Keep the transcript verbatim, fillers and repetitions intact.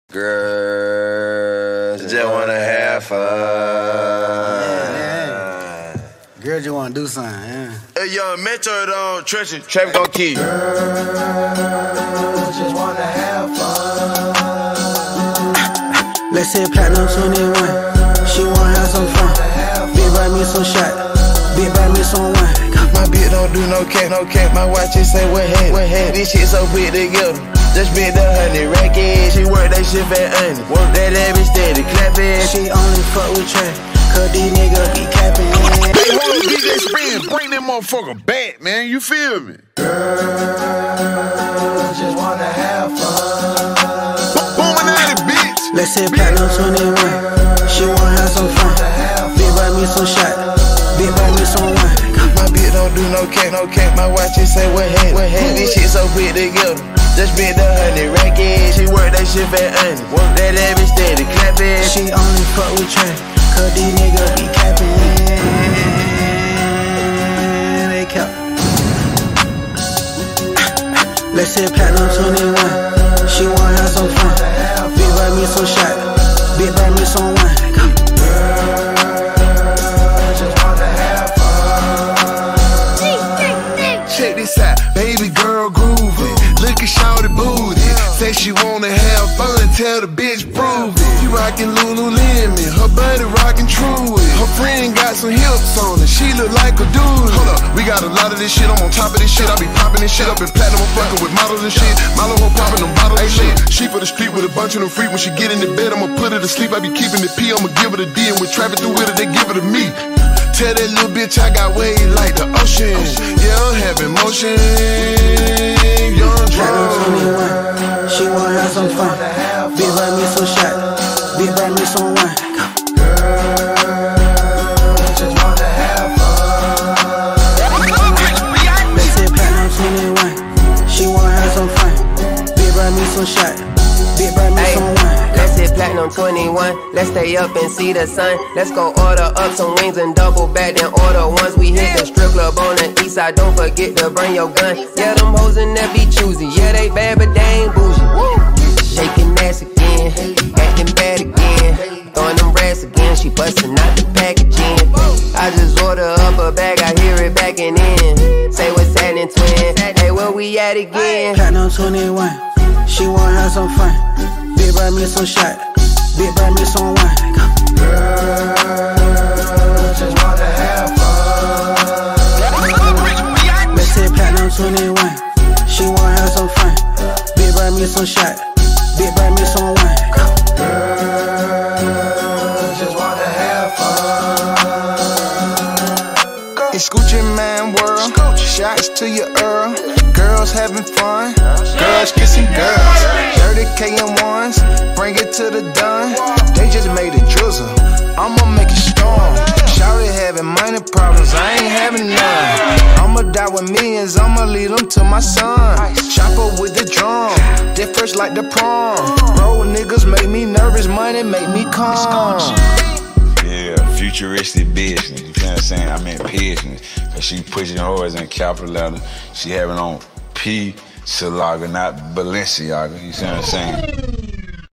Girls just wanna have fun. Yeah, yeah. Girls just wanna do something, yeah. Hey, young Metro on Trisha, Trap gon' keep. Girls just wanna have fun. Let's say platinum twenty-one. She wanna have some fun. Bitch, buy me some shot. Bitch, buy me some wine. My bitch don't do no cat, no cat. My watch just say what head, what head. This shit so big together. Just spent the hundred racket. She work that shit for honey. Work that every steady clapping. She only fuck with Trey, cause these niggas be capping. Hey, hold on, D J Spin, bring that motherfucker back, man. You feel me? Girls just wanna have fun. Booming at it, bitch. Let's say platinum twenty-one. She wanna have some fun. Bitch, buy me some shot. Bitch, buy me some wine. My bitch don't do no cat, no cat. My watch just say what head, what head. This shit so big together. Just spent the hundred racket. She work that shit for honey. Work that every steady clapping. She only fuck with Trey, cause these niggas be capping. They cap. Let's say platinum twenty-one. She wanna have some fun. Bitch, buy me some shot. Bitch, buy me some wine. Check this out, baby girl groovy. Look at shawty booty. Say she wanna have fun, tell the bitch prove it. You rockin' Lululemon, her buddy rockin' Truly. Her friend got some hips on her, she look like a dude. Hold up, we got a lot of this shit, I'm on top of this shit. I be poppin' this shit up in platinum, I'm fucking with models and shit. Milo her poppin' them bottles and shit. She for the street with a bunch of them freak. When she get in the bed, I'ma put her to sleep. I be keeping the P, I'ma give her the D. And with traffic through with her, they give her to me. Tell that little bitch I got waves like the ocean. Yeah, I'm having motion. Young twenty-one. She wanna have some fun. Bitch, buy me some shot. Bitch, buy me some wine. Girls just wanna have fun. Let's say platinum twenty-one. She wanna have some fun. Bitch, buy me some shot. Bitch, buy me some wine. Let's hit platinum twenty-one. Let's stay up and see the sun. Let's go order up some wings and double back, then order once we hit the strip club on the east side. Don't forget to bring your gun. Yeah, them hoes in there be choosy. Yeah, they bad, but they ain't bougie. Shaking ass again, acting bad again. Throwing them rats again, she busting out the packaging. I just order up a bag, I hear it backing in. Say what's happening, twin. Hey, where we at again? Platinum twenty-one. She wanna have some fun. Bitch, buy me some shot. Bitch, buy me some wine. Girls just wanna have fun. Let's say platinum twenty-one. She wanna have some fun. Bitch, buy me some shot. Bitch, buy me some wine. Girls just wanna have fun. It's Gucci Man world. Shots to your Earl. Girls having fun. Girls kissing girls. thirty K in ones. Bring it to the done. They just made a drizzle. I'ma make it storm. Shawty having money problems. I ain't having none. I'ma die with millions. I'ma lead them to my son. Chopper with the drum. Difference like the prom. Bro, niggas make me nervous. Money make me calm. Yeah, futuristic business. You know what I'm saying? I mean business. Cause she pushing hers in capital letter. She having on P Salaga, not Balenciaga. You see what I'm saying?